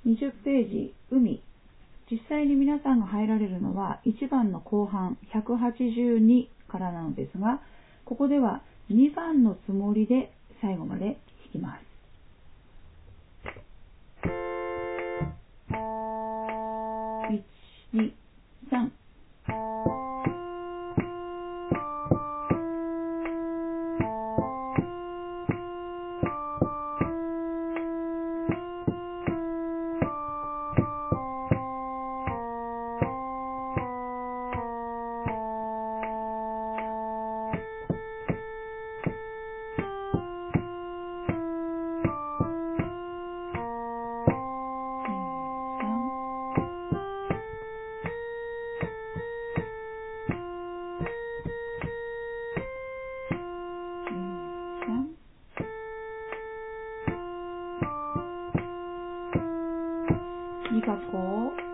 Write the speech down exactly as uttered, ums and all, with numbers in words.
にじゅっページ、海。実際に皆さんが入られるのはいちばんの後半ひゃくはちじゅうにからなのですが、ここではにばんのつもりで最後まで弾きます。いち、に、さん。にかこ